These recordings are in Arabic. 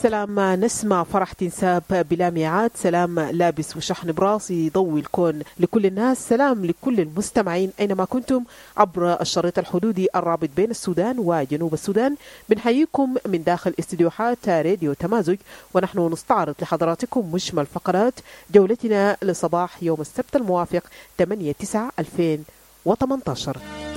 سلام نسمة فرح تنساب بلا ميعاد، سلام لابس وشحن براس يضوي الكون لكل الناس، سلام لكل المستمعين أينما كنتم عبر الشريط الحدودي الرابط بين السودان وجنوب السودان. بنحييكم من داخل استديوهات راديو تمازج، ونحن نستعرض لحضراتكم مجمل فقرات جولتنا لصباح يوم السبت الموافق 8/9/2018.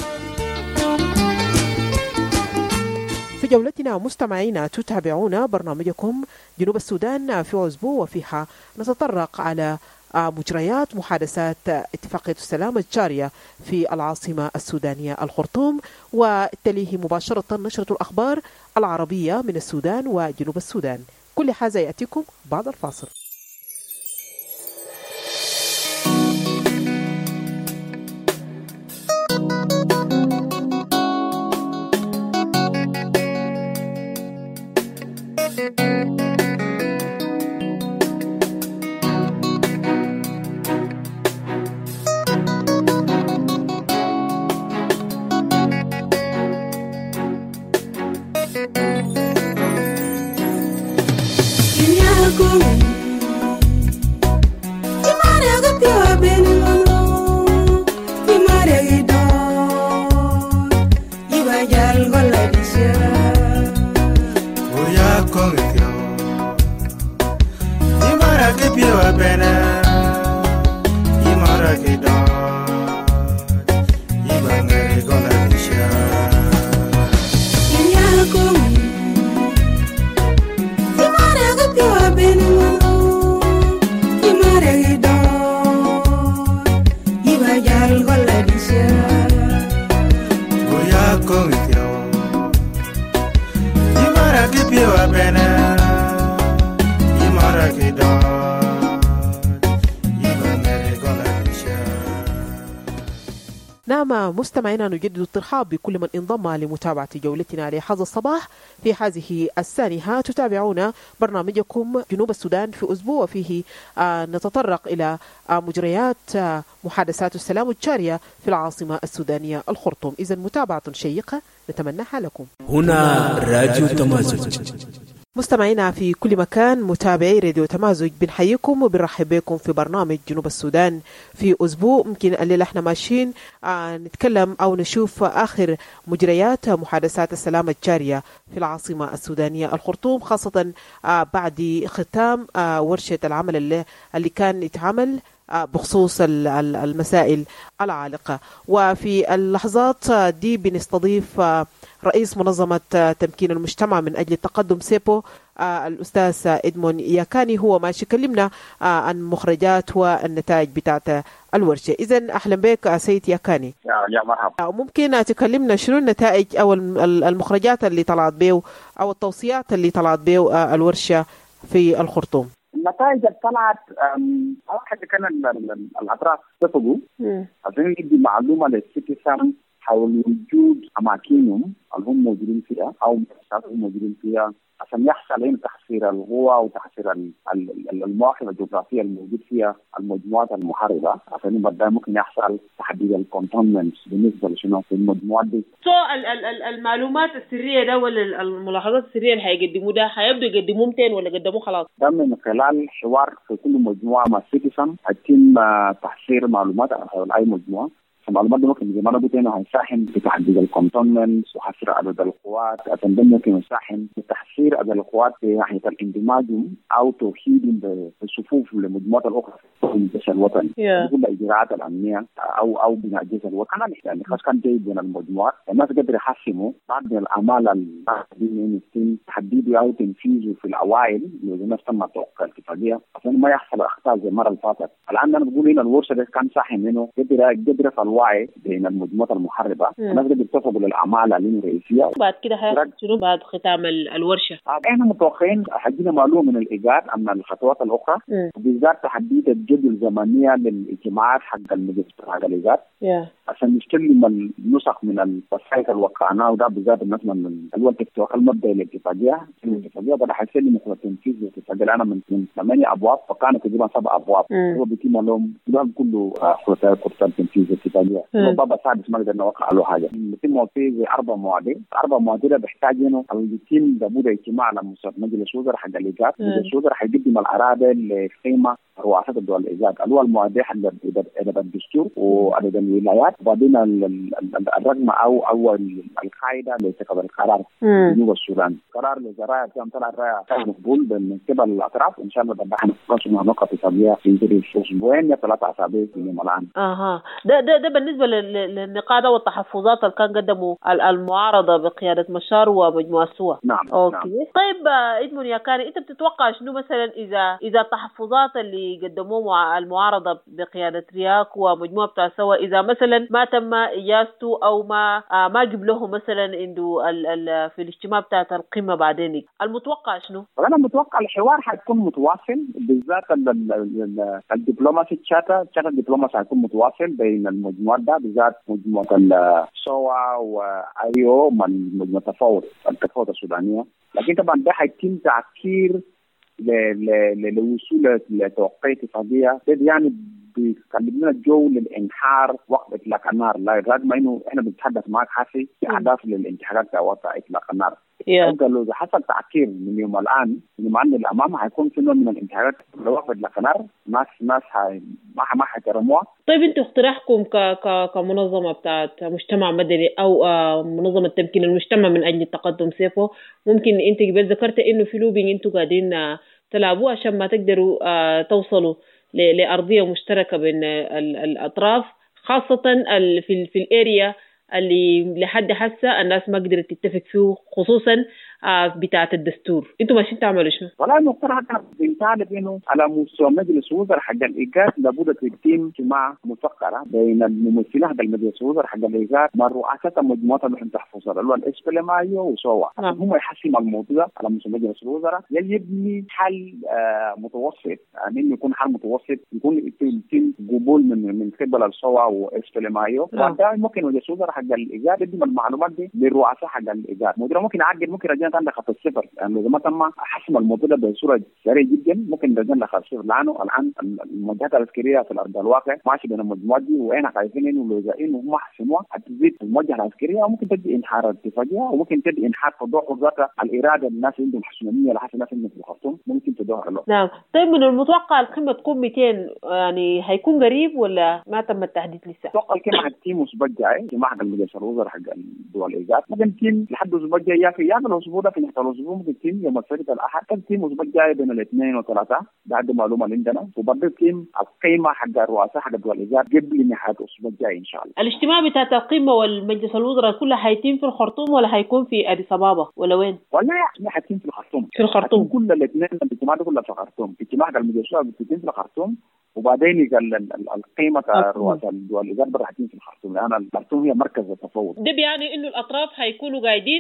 في جولتنا مستمعينا تتابعون برنامجكم جنوب السودان في عزبو، وفيها نتطرق على مجريات محادثات اتفاقية السلام الجارية في العاصمة السودانية الخرطوم، وتليه مباشرة نشرة الأخبار العربية من السودان وجنوب السودان. كل هذا يأتيكم بعد الفاصل. مستمعينا نجدد الترحاب بكل من انضم لمتابعة جولتنا لهذا الصباح. في هذه السانحة تتابعون برنامجكم جنوب السودان في أسبوع، وفيه نتطرق إلى مجريات محادثات السلام الجارية في العاصمة السودانية الخرطوم. إذن متابعة شيقة نتمناها لكم. هنا راديو تمازج. مستمعينا في كل مكان، متابعي راديو تمازج، بنحييكم وبنرحب بكم في برنامج جنوب السودان في أسبوع. ممكن الليلة احنا ماشيين نتكلم أو نشوف آخر مجريات محادثات السلام الجارية في العاصمة السودانية الخرطوم، خاصة بعد ختام ورشة العمل اللي كان يتعمل بخصوص المسائل العالقة. وفي اللحظات دي بنستضيف رئيس منظمة تمكين المجتمع من أجل التقدم سيبو، الأستاذ إدمون ياكاني، هو ماشي كلمنا عن مخرجات والنتائج بتاعت الورشة. إذن أهلا بك سيد ياكاني. يا مرحبا. ممكن تكلمنا شنو النتائج أو المخرجات اللي طلعت بيه أو التوصيات اللي طلعت بيه الورشة في الخرطوم؟ النتائج اللي طلعت أول حاجة كان الأطراف اتفقوا عشان يدي معلومة للسيتيزن حول وجود أماكنهم اللي هم موجودين فيها أو مؤسسات هم موجودين فيها، عشان يحصل هنا تحصير القوى وتحصير المواقع الجغرافية الموجود فيها المجموعات المحاربة، عشان بعد ممكن يحصل تحديد الكونتونمنت بالنسبة لشنو في المجموعات دي. المعلومات السرية ده ولا الملاحظات السرية اللي هيقدموه ده هيبدوا يقدموه 200 ولا قدموه خلاص؟ ده من خلال حوار في كل مجموعة مع السيتيزن هيتم تحصير معلومات عن أي مجموعة. المعلومات دي ممكن زي ما انا قلت هنا هيساهم في تحديد الكونتونمنت وحصر عدد القوات، عشان ده ممكن يساهم في تحصير عدد القوات في ناحيه الاندماج او توحيد الصفوف للمجموعات الاخرى في الجيش الوطني. كل الاجراءات الامنيه او بناء الجيش الوطني يعني خاص كان جاي بين المجموعات، الناس قدروا يحسموا بعض من الاعمال اللي يتم تحديده او تنفيذه في الاوائل اللي الناس تم توقيع الاتفاقيه عشان ما يحصل اخطاء زي المره اللي فاتت. الان انا بقول هنا الورشه ده كان ساهم انه قدر الوعي بين المجموعات المحاربه، الناس قد اتفقوا للاعمال الرئيسيه. بعد كده هيحصل شنو بعد ختام الورشه؟ احنا متوقعين حجينا معلومه من الايجاد عن الخطوات الاخرى، وبالذات تحديد الجدول الزمنيه للاجتماعات حق المجلس حق الايجاد عشان نستلم النسخ من الوثائق الوقعناه، وده بالذات الناس من الوقت التوقع المبدئي للاتفاقيه. الاتفاقيه بدأ حيسلم تنفيذ الاتفاقيه الان من 8 ابواب، فكانوا تقريبا 7 ابواب. هو بيتم لهم كله خطوات تنفيذ الاتفاقيه اتفاقيه بابا سادس ما قدرنا نوقع له حاجه يتم في 4 مواضيع بيحتاج انه يتم لابد اجتماع على مستوى مجلس وزراء حق الايجاد. مجلس الوزراء حيقدم الاراده لقيمه رؤساء الدول الايجاد اللي هو المواضيع حق الدستور وعدد الولايات وبعدين الرقم او القاعده لاتخاذ القرار في جنوب السودان. قرار الوزراء كان طلع مقبول من قبل الاطراف ان شاء الله بدنا نقصنا نقطه اتفاقيه في اسبوعين يا 3 اسابيع في اليوم الان. ده بالنسبه للنقاط والتحفظات اللي كان قدموا المعارضه بقياده مشار ومجموعه سوا. نعم. اوكي. طيب ادمون يا كاني انت بتتوقع شنو مثلا اذا التحفظات اللي قدموه المعارضه بقياده رياك ومجموعه بتاع سوا اذا مثلا ما تم اجازته او ما جاب له مثلا عنده في الاجتماع بتاعت القمه بعدين المتوقع شنو؟ انا متوقع الحوار حيكون متواصل بالذات الدبلوماسي تشاتا الدبلوماسي حيكون متواصل بين المجموعات ده بالذات مجموعه السوا وايو من مجموعه التفاوض السودانيه. لكن طبعا ده حيتم تعكير للوصول لتوقيع اتفاقيه يعني بيخلي لنا جو للانحار وقت اطلاق النار. لا رغم انه احنا بنتحدث معك حسي في اهداف للانتحارات وقت اطلاق النار. لو اذا حصل تعكير من يوم الان من الامام حيكون في نوع من الانتحارات وقت اطلاق النار ناس ما حيحترموها. طيب انتوا اقتراحكم كمنظمه بتاعت مجتمع مدني او منظمه تمكين المجتمع من اجل التقدم سيفو ممكن انت قبل ذكرت انه في لوبينج انتوا قاعدين تلعبوه عشان ما تقدروا توصلوا لأرضية مشتركة بين الأطراف خاصة في الاريا اللي لحد حسه الناس ما قدرت تتفق فيه خصوصا بتاعة الدستور. انتوا ماشيين تعملوا شنو؟ والله المقترح كان بنطالب انه على مستوى مجلس الوزراء حق الايجاد لابد تتم اجتماع مفكره بين الممثلين حق مجلس الوزراء حق الايجاد مع رؤساء المجموعات اللي تحفظها اللي هو الاسبلمايو وسوا هم يحسموا الموضوع على مستوى مجلس الوزراء يبني حل متوسط يعني انه يكون حل متوسط يكون يتم قبول من قبل السوا واسبلمايو وبعدين ممكن مجلس الوزراء حق الايجاد يقدم المعلومات دي للرؤساء حق الايجاد. ممكن يعقد ممكن رجعنا عند خط الصفر يعني اذا ما تم حسم الموضوع بصوره سريعه جدا ممكن رجعنا خط الصفر لانه الان المواجهات العسكريه في الارض الواقع ماشي بين المجموعات دي واحنا خايفين انه لو اذا انه هم حسموها حتزيد المواجهه العسكريه وممكن تجي انحار الاتفاقيه وممكن تجي انحار تضخم ذات الاراده الناس عندهم حسميه لحسب الناس اللي في الخرطوم ممكن تظهر له. نعم. طيب من المتوقع القمه تكون 200 يعني هيكون قريب ولا ما تم التحديد لسه؟ اتوقع القمه حتتم الاسبوع الجاي اجتماع حق مجلس الوزراء حق الدول الايجاد ممكن تتم لحد الاسبوع الجاي يا الاسبوع ده في نهايه الاسبوع ممكن تتم يوم السبت الاحد تتم الاسبوع الجاي بين الاثنين والثلاثاء بعد معلومه عندنا وبعدين تتم القمه حق الرؤساء حق الدول الايجاد قبل نهايه الاسبوع الجاي ان شاء الله. الاجتماع بتاع القمه والمجلس الوزراء كله حيتم في الخرطوم ولا هيكون في اديس ابابا ولا وين؟ والله حيتم في الخرطوم. في الخرطوم كل الاثنين الاجتماعات كلها في الخرطوم. اجتماع حق المجلس الوزراء بتتم في الخرطوم وبعدين القيمة الرؤساء الدول الإيجاد برحتين في الخرطوم لأن الخرطوم هي مركز التفاوض. ده بيعني إنه الأطراف هيكونوا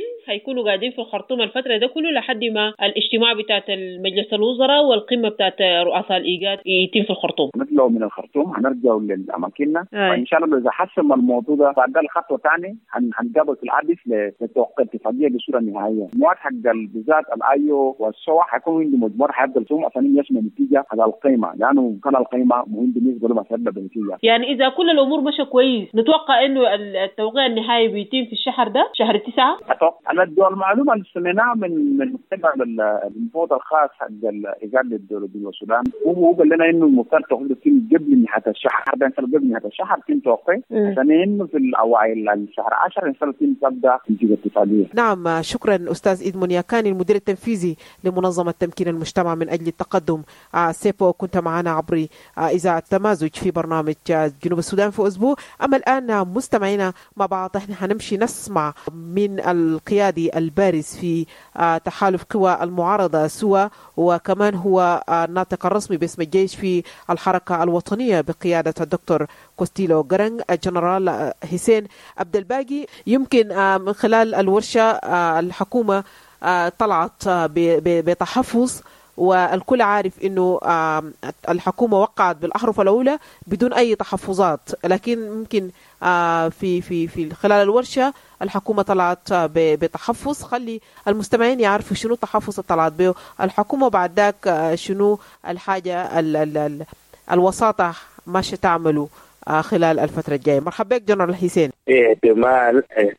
قاعدين في الخرطوم الفترة ده كله لحد ما الاجتماع بتاعت المجلس الوزراء والقمة بتاعت رؤساء الإيجاد يتم في الخرطوم. نطلعوا من الخرطوم هنرجعوا لأماكننا وإن شاء الله إذا حسم الموضوع ده بعد الخطوة الثانية هنقابل في العدس لتوقيع اتفاقية بصورة نهائية. مجموعات حق بالذات الأيو والسوا حيكونوا عندهم مجموعة حيبدأ لهم عشان يسمى نتيجة على القيمة لأنه كان القيمة مهم بالنسبه له مسألة بنتيجة. يعني اذا كل الامور ماشيه كويس نتوقع انه التوقيع النهائي بيتم في الشهر ده شهر 9. على المعلومه اللي سمعناها من قبل المفوض الخاص حق الايجاد للدول السودان هو قال لنا انه المفترض توقيع يتم قبل نهايه الشهر ده قبل نهايه الشهر يتم توقيع عشان انه في الاوائل الشهر 10 ان شاء الله يتم تبدا نتيجه اتفاقيه. نعم شكرا استاذ إدمون ياكاني المدير التنفيذي لمنظمه تمكين المجتمع من اجل التقدم سيبو كنت معنا عبر إذا التمازج في برنامج جنوب السودان في أسبوع. أما الآن مستمعينا مع بعض احنا هنمشي نسمع من القيادي البارز في تحالف قوى المعارضة سوا وكمان هو الناطق الرسمي باسم الجيش في الحركة الوطنية بقيادة الدكتور كوستيلو غرنج الجنرال حسين عبد الباقي. يمكن من خلال الورشة الحكومة طلعت بتحفظ والكل عارف انه الحكومه وقعت بالاحرف الاولى بدون اي تحفظات لكن ممكن في خلال الورشه الحكومه طلعت بتحفظ. خلي المستمعين يعرفوا شنو التحفظ اللي طلعت به الحكومه وبعد ذاك شنو الحاجه الوساطه ماشي تعملوا خلال الفترة الجاية. مرحبا بك جنرال حسين. احتمال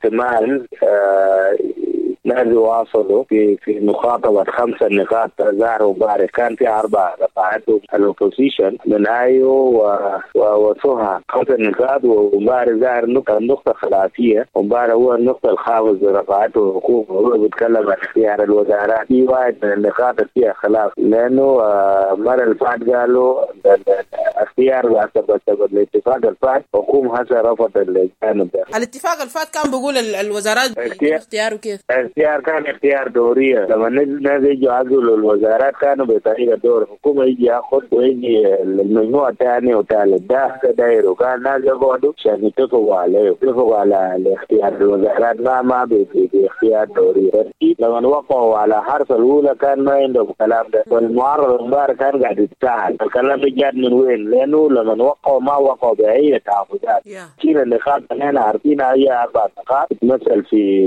لازم يواصلوا في مخاطبة 5 نقاط ظهروا امبارح. كان في 4 رفعتهم الأوبوزيشن من آيو وسوها 5 نقاط، وامبارح ظهر النقطة خلافية. وامبارح هو النقطة الخامس رفعته الحكومة، هو بيتكلم عن اختيار الوزارات. في واحد من النقاط فيها خلاف، لأنه مرة اللي فات قالوا اختيار حسب الاتفاق الفات، حكومة هسه رفض الجانب ده. الاتفاق الفات كان بيقول الوزارات اختياره كيف؟ اختيار كان اختيار دورية. لما الناس يجوا يعزلوا الوزارات كانوا بطريقة دور، الحكومة يجي ياخذ ويجي المجموعة الثاني وثالث ده داير، وكان الناس يقعدوا عشان يتفقوا على الاختيار الوزارات ما باختيار دوري. لما وقعوا على حرف الأولى كان ما عندهم الكلام ده، والمعارضة امبارح كان قاعد يتساهل. الكلام ده جاد من وين؟ لأنه لما وقعوا ما وقعوا بأي تعهدات. كلا النقاط اللي احنا عارفينها هي 4 نقاط بتمثل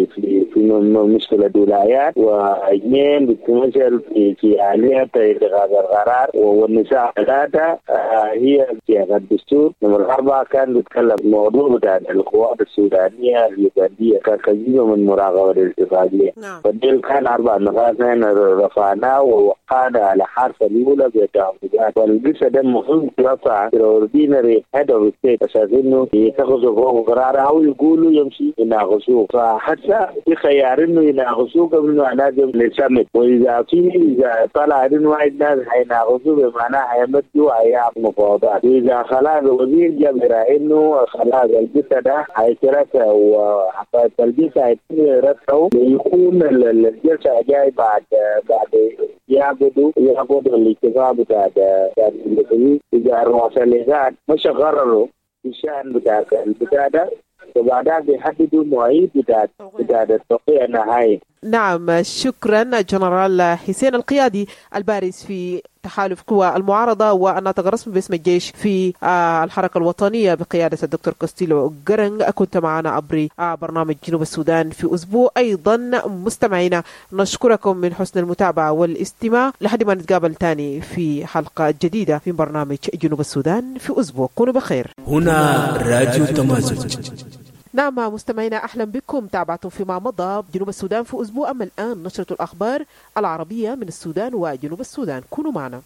في مشكلة ولايات، واثنين بتمثل في آلية اتخاذ القرار، والنساء 3 هي صياغة الدستور. نمرة 4 كان بيتكلم موضوع بتاع القوات السودانية اليوغندية كجزء من مراقبة الاتفاقية. فديل كان 4 نقاط احنا رفعناه ووقعنا على حرف الأولى بتعهدات، والقصة ده مهم ترفع الاوردينري هيد اوف ستيت عشان انه يتخذوا فوق قرار او يقولوا يمشي يناقشوه. فحتى في خيار انه يناقشوه قبل انه لازم للسمت، واذا طلع انه واحد ناس حيناقشوه بمعنى حيمدوا ايام مفاوضات، واذا خلاص الوزير جبر انه خلاص الجثه ده حيتركه وحتى الجثه حيتركه، يكون الجلسه جاي بعد يعقدوا الاتفاق بتاع اذا الرؤساء مش قرروا في الشأن بتاع ده، وبعدها بيحددوا مواعيد بتاع التوقيع النهائي. نعم، شكرا جنرال حسين القيادي البارز في تحالف قوى المعارضة والناطق الرسمي باسم الجيش في الحركة الوطنية بقيادة الدكتور كوستيلو جرنج. كنت معنا عبر برنامج جنوب السودان في أسبوع. أيضا مستمعينا نشكركم من حسن المتابعة والاستماع لحد ما نتقابل تاني في حلقة جديدة في برنامج جنوب السودان في أسبوع. كونوا بخير. هنا راديو تمازج. نعم مستمعينا، أهلا بكم. تابعتم فيما مضى جنوب السودان في أسبوع. أما الآن نشرة الأخبار العربية من السودان وجنوب السودان. كونوا معنا.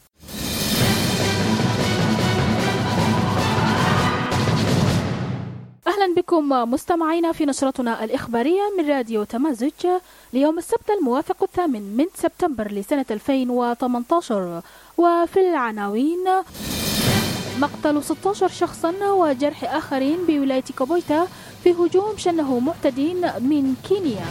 أهلا بكم مستمعينا في نشرتنا الإخبارية من راديو تمازج ليوم السبت الموافق 8 سبتمبر لسنة 2018. وفي العناوين: مقتل 16 شخصا وجرح آخرين بولاية كابويتا في هجوم شنه معتدين من كينيا.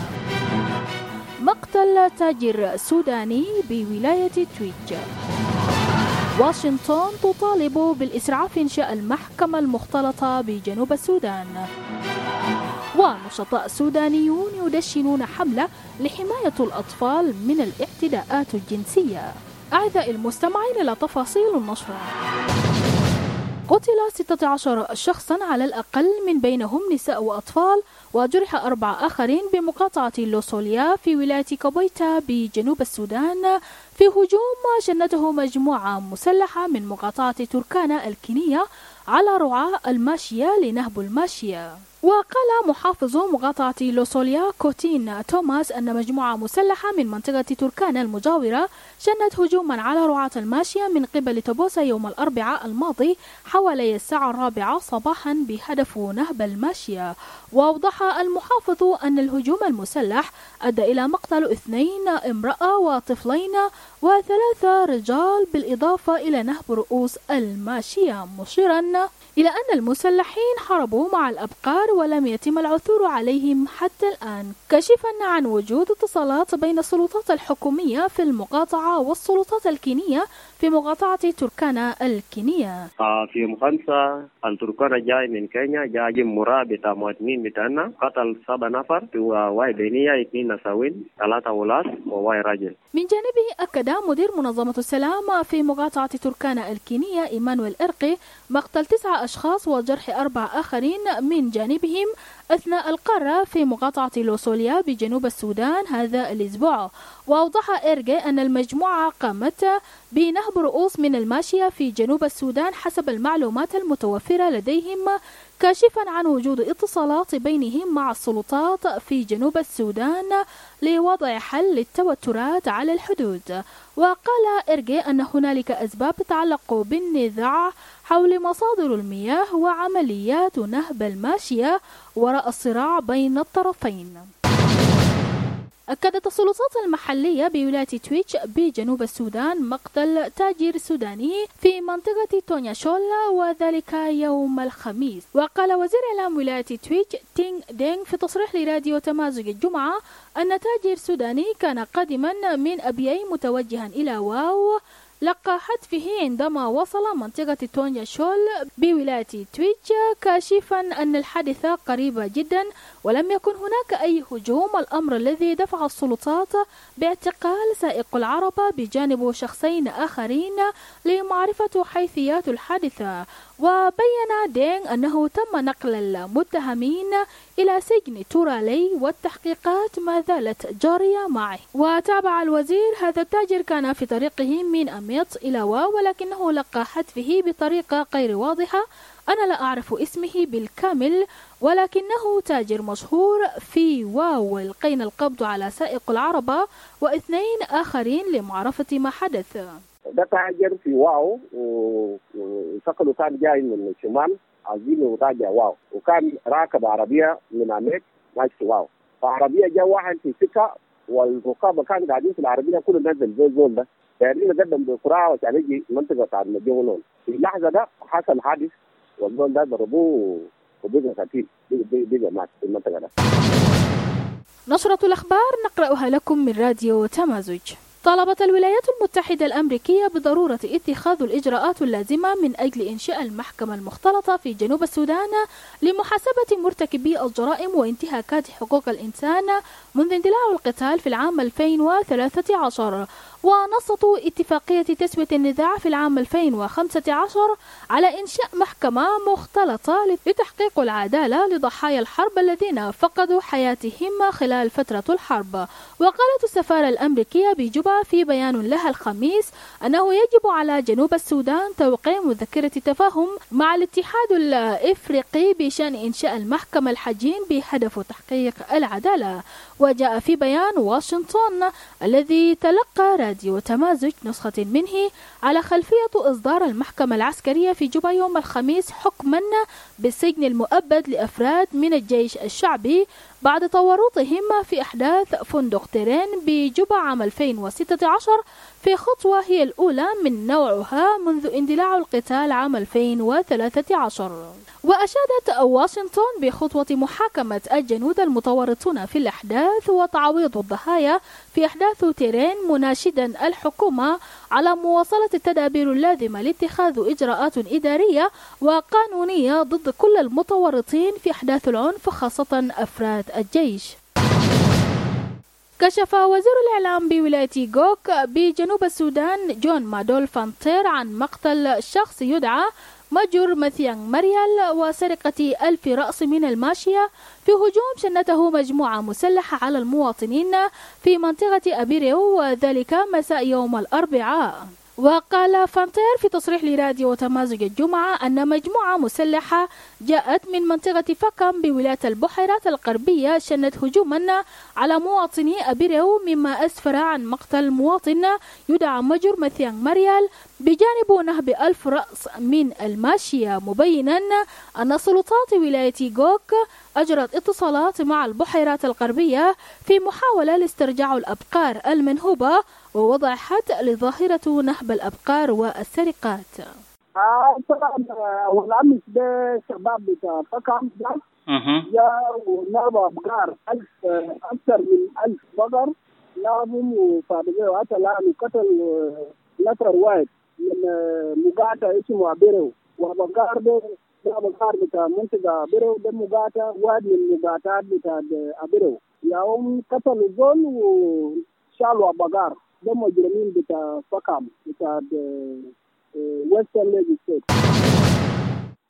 مقتل تاجر سوداني بولاية تويج. واشنطن تطالب بالإسعاف إنشاء المحكمة المختلطة بجنوب السودان. ونشطاء سودانيون يدشنون حملة لحماية الأطفال من الاعتداءات الجنسية. أعزائي المستمعين إلى تفاصيل النشرة. قتل 16 شخصا على الأقل، من بينهم نساء وأطفال، وجرح 4 آخرين بمقاطعة لوسوليا في ولاية كابويتا بجنوب السودان في هجوم شنته مجموعة مسلحة من مقاطعة تركانا الكينية على رعاة الماشية لنهب الماشية. وقال محافظ مقاطعة لوسوليا كوتين توماس أن مجموعة مسلحة من منطقة تركانا المجاورة شنت هجوما على رعاة الماشية من قبل توبوسا يوم الأربعاء الماضي حوالي الساعة 4 صباحا بهدف نهب الماشية. وأوضح المحافظ أن الهجوم المسلح أدى إلى مقتل 2 امرأة وطفلين و3 رجال بالإضافة إلى نهب رؤوس الماشية، مشيرا إلى أن المسلحين حاربوا مع الأبقار ولم يتم العثور عليهم حتى الآن، كاشفا عن وجود اتصالات بين السلطات الحكومية في المقاطعة والسلطات الكينية في مقاطعة تركانا الكينية. في مخالفة التركانا جاي من كينيا، جاي مرابطة مواطنين بتاعنا، قتل 7 نفر، وواي بينية 2 نساوين 3 أولاد وواي راجل. من جانبه أكد مدير منظمة السلام في مقاطعة تركانا الكينية إيمانويل إرقي مقتل 9 أشخاص وجرح 4 آخرين من جانب بهم أثناء القارة في مقاطعة لوسوليا بجنوب السودان هذا الأسبوع. وأوضح إرجي أن المجموعة قامت بنهب رؤوس من الماشية في جنوب السودان حسب المعلومات المتوفرة لديهم، كاشفا عن وجود اتصالات بينهم مع السلطات في جنوب السودان لوضع حل للتوترات على الحدود. وقال إرجي أن هنالك أسباب تتعلق بالنزاع حول مصادر المياه وعمليات نهب الماشية وراء الصراع بين الطرفين. أكدت السلطات المحلية بولاية تويتش بجنوب السودان مقتل تاجر سوداني في منطقة تونيا شول وذلك يوم الخميس. وقال وزير إعلام ولاية تويتش تينغ دينغ في تصريح لراديو تمازج الجمعة أن تاجر سوداني كان قادما من أبيي متوجها إلى واو لقى حتفه عندما وصل منطقة تونيا شول بولاية تويتش، كاشفا أن الحادث قريبة جدا ولم يكن هناك أي هجوم، الأمر الذي دفع السلطات باعتقال سائق العربة بجانب شخصين آخرين لمعرفة حيثيات الحادثة. وبين دينغ أنه تم نقل المتهمين إلى سجن تورالي والتحقيقات ما زالت جارية معه. وتابع الوزير هذا التاجر كان في طريقه من أميط إلى واو ولكنه لقى حتفه بطريقة غير واضحة. أنا لا أعرف اسمه بالكامل ولكنه تاجر مشهور في واو. لقينا القبض على سائق العربة واثنين آخرين لمعرفة ما حدث. ده تاجر في واو وشكله كان جاي من الشمال عايزين وراجع واو، وكان راكب عربية من أمريكا ماشي في واو، فعربية جاء واحد في سكة والركاب كانوا قاعدين في العربية كله نزل زي زول ده يعني قدم بسرعة عشان يجي منطقة بتاع المدينة. في اللحظة ده حصل حادث والزول ده ضربوه وبقى قتيل بقى مات في المنطقة ده. نشرة الأخبار نقرأها لكم من راديو تمازج. طالبت الولايات المتحدة الأمريكية بضرورة اتخاذ الإجراءات اللازمة من أجل إنشاء المحكمة المختلطة في جنوب السودان لمحاسبة مرتكبي الجرائم وانتهاكات حقوق الإنسان منذ اندلاع القتال في العام 2013. ونصت اتفاقية تسوية النزاع في العام 2015 على إنشاء محكمة مختلطة لتحقيق العدالة لضحايا الحرب الذين فقدوا حياتهم خلال فترة الحرب. وقالت السفارة الأمريكية بجوبا في بيان لها الخميس أنه يجب على جنوب السودان توقيع مذكرة تفاهم مع الاتحاد الإفريقي بشأن إنشاء المحكمة الحجين بهدف تحقيق العدالة. وجاء في بيان واشنطن الذي تلقى راديو تمازج نسخة منه على خلفية إصدار المحكمة العسكرية في جوبا يوم الخميس حكما بالسجن المؤبد لأفراد من الجيش الشعبي بعد تورطهم في أحداث فندق تيرين بجوبا عام 2016 في خطوة هي الأولى من نوعها منذ اندلاع القتال عام 2013. وأشادت واشنطن بخطوة محاكمة الجنود المتورطون في الأحداث وتعويض الضحايا في أحداث تيرين، مناشدا الحكومة على مواصلة التدابير اللازمة لاتخاذ إجراءات إدارية وقانونية ضد كل المتورطين في أحداث العنف خاصة أفراد الجيش. كشف وزير الإعلام بولاية غوك بجنوب السودان جون مادول فانتير عن مقتل شخص يدعى مجر مثيان مريال وسرقة 1000 رأس من الماشية في هجوم شنته مجموعة مسلحة على المواطنين في منطقة أبيريو وذلك مساء يوم الأربعاء. وقال فانتير في تصريح لراديو تمازج الجمعة أن مجموعة مسلحة جاءت من منطقة فكم بولاية البحيرات الغربية شنت هجوما على مواطني أبيريو مما أسفر عن مقتل مواطن يدعى مجر مثيان مريال بجانب نهب 1000 رأس من الماشية، مبينا أن سلطات ولاية غوك أجرت اتصالات مع البحيرات الغربية في محاولة لاسترجاع الأبقار المنهوبة ووضع حد لظاهرة نهب الأبقار والسرقات. طبعا والأمس ده شباب بتاع فكم جاءوا نهبوا أبقار أكثر من 1000 بقر نهبهم وفادقوا حتى الآن قتل نفر واحد من مقاطع اسمه أبيرو، وبقار ده بقار بتاع منطقة أبيرو ده مقاطع واحد من مقاطعات بتاع أبيرو، يوم قتلوا زول وشالوا بقار ده مجرمين بتاع فكم بتاع ويسترن ليج ستيت.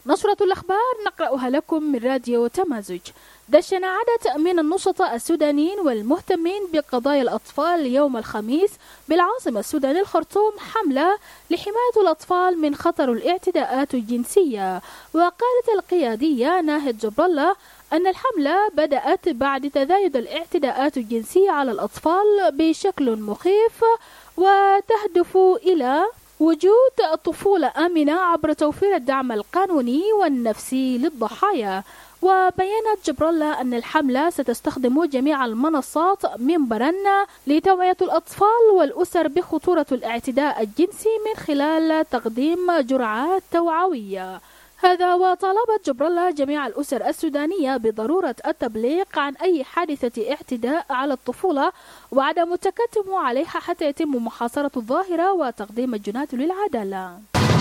نشرة الأخبار نقرأها لكم من راديو تمازج. دشن عدد من النشطاء السودانيين والمهتمين بقضايا الأطفال يوم الخميس بالعاصمة السودانية الخرطوم حملة لحماية الأطفال من خطر الاعتداءات الجنسية. وقالت القيادية ناهد جبر الله أن الحملة بدأت بعد تزايد الاعتداءات الجنسية على الأطفال بشكل مخيف، وتهدف إلى وجود طفولة آمنة عبر توفير الدعم القانوني والنفسي للضحايا. وبيانت جبر الله أن الحملة ستستخدم جميع المنصات منبرا لتوعية الأطفال والأسر بخطورة الاعتداء الجنسي من خلال تقديم جرعات توعوية. هذا وطالبت جبر الله جميع الأسر السودانية بضرورة التبليغ عن أي حادثة اعتداء على الطفولة وعدم التكتم عليها حتى يتم محاصرة الظاهرة وتقديم الجنات للعدالة.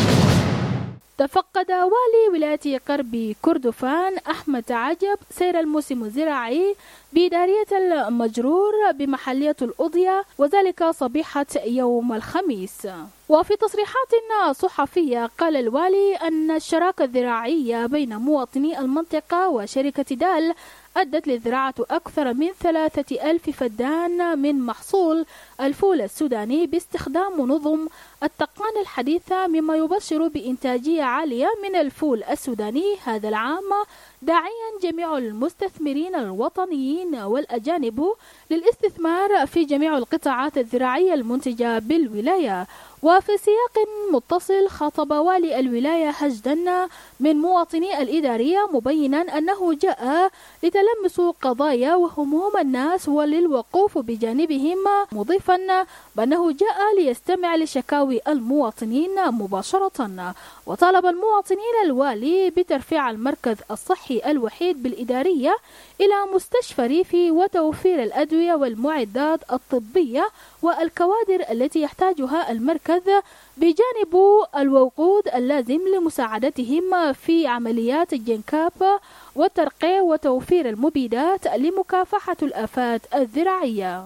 تفقد والي ولاية غرب كردفان أحمد عجب سير الموسم الزراعي بإدارية المجرور بمحلية الأضية، وذلك صبيحة يوم الخميس. وفي تصريحات صحفية قال الوالي أن الشراكة الزراعية بين مواطني المنطقة وشركة دال أدت لزراعة أكثر من 3000 فدان من محصول الفول السوداني باستخدام نظم التقنية الحديثة، مما يبشر بإنتاجية عالية من الفول السوداني هذا العام، داعيا جميع المستثمرين الوطنيين والأجانب للاستثمار في جميع القطاعات الزراعية المنتجة بالولاية. وفي سياق متصل خاطب والي الولاية هجدا من مواطني الإدارية مبينا أنه جاء لتلمس قضايا وهموم الناس وللوقوف بجانبهم، مضيفا بأنه جاء ليستمع لشكاوي المواطنين مباشرة. وطالب المواطنين الوالي بترفيع المركز الصحي الوحيد بالإدارية إلى مستشفى ريفي وتوفير الأدوية والمعدات الطبية والكوادر التي يحتاجها المركز، بجانب الوقود اللازم لمساعدتهم في عمليات الجنكاب والترقيع وتوفير المبيدات لمكافحة الآفات الزراعية.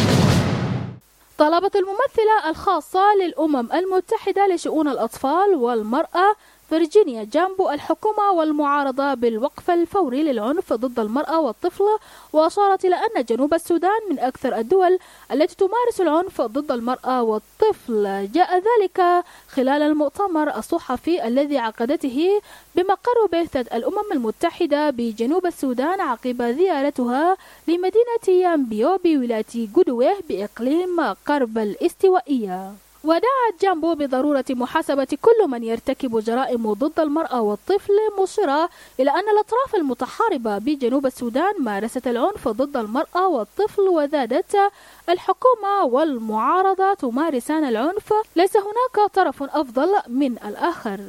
طلبت الممثلة الخاصة للأمم المتحدة لشؤون الأطفال والمرأة فيرجينيا جامبو الحكومة والمعارضة بالوقف الفوري للعنف ضد المرأة والطفل، وأشارت إلى أن جنوب السودان من أكثر الدول التي تمارس العنف ضد المرأة والطفل. جاء ذلك خلال المؤتمر الصحفي الذي عقدته بمقر بعثة الأمم المتحدة بجنوب السودان عقب زيارتها لمدينة يامبيو بولاية غودويه بإقليم قرب الاستوائية. ودعت جامبو بضرورة محاسبة كل من يرتكب جرائم ضد المرأة والطفل، مشيرة إلى أن الأطراف المتحاربة بجنوب السودان مارست العنف ضد المرأة والطفل، وزادت الحكومة والمعارضة تمارسان العنف، ليس هناك طرف أفضل من الآخر.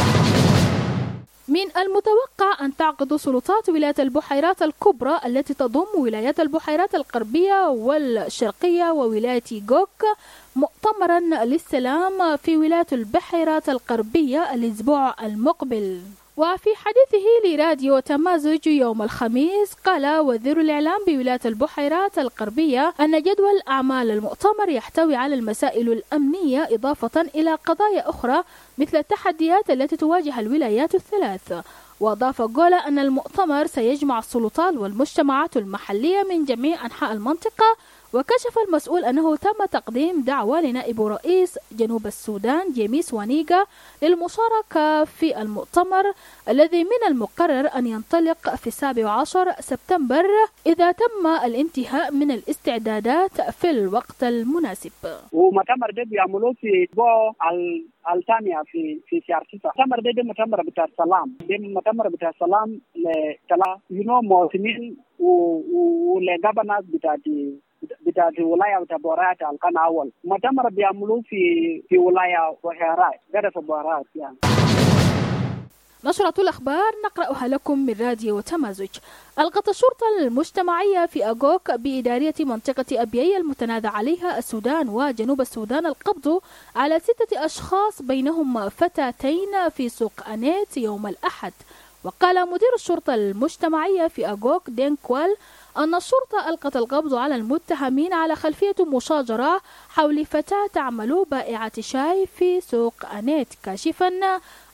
من المتوقع أن تعقد سلطات ولاية البحيرات الكبرى التي تضم ولايات البحيرات الغربية والشرقية وولاية غوك مؤتمرا للسلام في ولاية البحيرات الغربية الأسبوع المقبل. وفي حديثه لراديو تمازج يوم الخميس قال وزير الإعلام بولاية البحيرات الغربية أن جدول أعمال المؤتمر يحتوي على المسائل الأمنية إضافة إلى قضايا أخرى مثل التحديات التي تواجه الولايات الثلاث. وأضاف قال أن المؤتمر سيجمع السلطات والمجتمعات المحلية من جميع أنحاء المنطقة. وكشف المسؤول أنه تم تقديم دعوة لنائب رئيس جنوب السودان جيميس وانيغا للمشاركة في المؤتمر الذي من المقرر أن ينطلق في 17 سبتمبر إذا تم الانتهاء من الاستعدادات في الوقت المناسب. ومؤتمر ده بيعملوه في الأسبوع الثانية في شهر 9. المؤتمر ده مؤتمر بتاع السلام، ده مؤتمر بتاع السلام مواطنين ولجبنات بتاعت ولاية بتاع بورات القنا أول. مؤتمر بيعملوه في ولاية بحيرات غرف بورات يعني. نشرة الأخبار نقرأها لكم من راديو تمازج. ألقت الشرطة المجتمعية في أغوك بإدارية منطقة أبيي المتنازع عليها السودان وجنوب السودان القبض على 6 أشخاص بينهم فتاتين في سوق أنيت يوم الأحد. وقال مدير الشرطة المجتمعية في أغوك دينكوال أن الشرطة ألقت القبض على المتهمين على خلفية مشاجرة حول فتاة تعمل بائعة شاي في سوق أنيت، كاشفا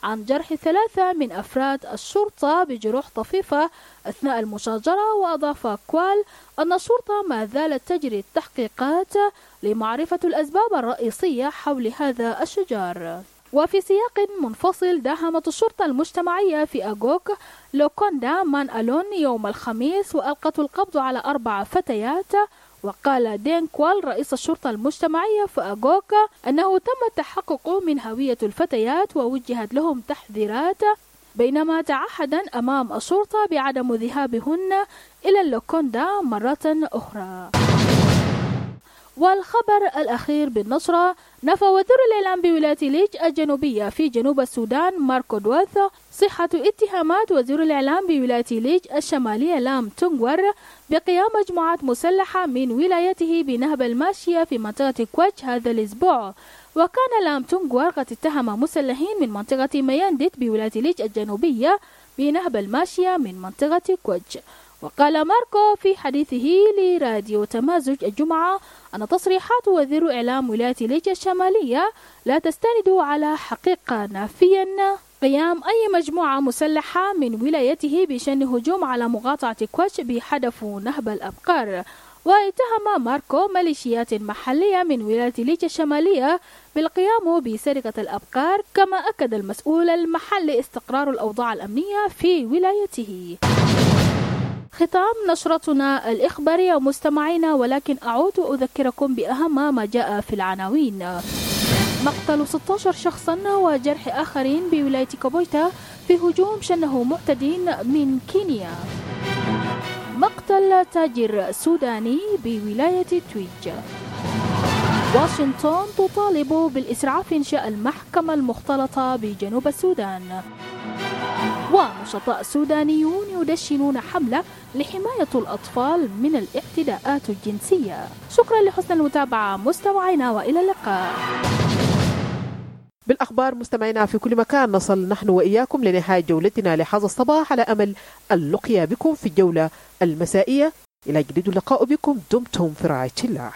عن جرح 3 من أفراد الشرطة بجروح طفيفة أثناء المشاجرة. وأضاف كوال أن الشرطة ما زالت تجري التحقيقات لمعرفة الأسباب الرئيسية حول هذا الشجار. وفي سياق منفصل، داهمت الشرطة المجتمعية في أغوك لوكوندا مان ألون يوم الخميس وألقت القبض على 4 فتيات. وقال دين كوال رئيس الشرطة المجتمعية في أغوك أنه تم التحقق من هوية الفتيات ووجهت لهم تحذيرات، بينما تعهدا أمام الشرطة بعدم ذهابهن إلى اللوكوندا مرة أخرى. والخبر الأخير بالنشرة، نفى وزير الإعلام بولاية ليج الجنوبية في جنوب السودان ماركو دوث صحة اتهامات وزير الإعلام بولاية ليج الشمالية لام تونغور بقيام مجموعات مسلحة من ولايته بنهب الماشية في منطقة كويتش هذا الأسبوع. وكان لام تونغور قد اتهم مسلحين من منطقة ميانديت بولاية ليج الجنوبية بنهب الماشية من منطقة كويتش. وقال ماركو في حديثه لراديو تمازج الجمعة أن تصريحات وزير إعلام ولاية ليج الشمالية لا تستند على حقيقة، نافيا قيام أي مجموعة مسلحة من ولايته بشن هجوم على مقاطعة كويتش بهدف نهب الأبقار. واتهم ماركو ميليشيات محلية من ولاية ليج الشمالية بالقيام بسرقة الأبقار، كما أكد المسؤول المحلي استقرار الأوضاع الأمنية في ولايته. ختام نشرتنا الإخبارية مستمعينا، ولكن أعود أذكركم بأهم ما جاء في العناوين. مقتل 16 شخصا وجرح آخرين بولاية كابويتا في هجوم شنه معتدين من كينيا. مقتل تاجر سوداني بولاية تويج. واشنطن تطالب بالإسعاف إنشاء المحكمة المختلطة بجنوب السودان. ونشطاء سودانيون يدشنون حملة لحماية الأطفال من الاعتداءات الجنسية. شكرا لحسن المتابعة مستمعينا، وإلى اللقاء. بالأخبار مستمعينا في كل مكان، نصل نحن وإياكم لنهاية جولتنا لهذا الصباح، على أمل اللقيا بكم في الجولة المسائية. إلى جديد اللقاء بكم، دمتم في رعاية الله.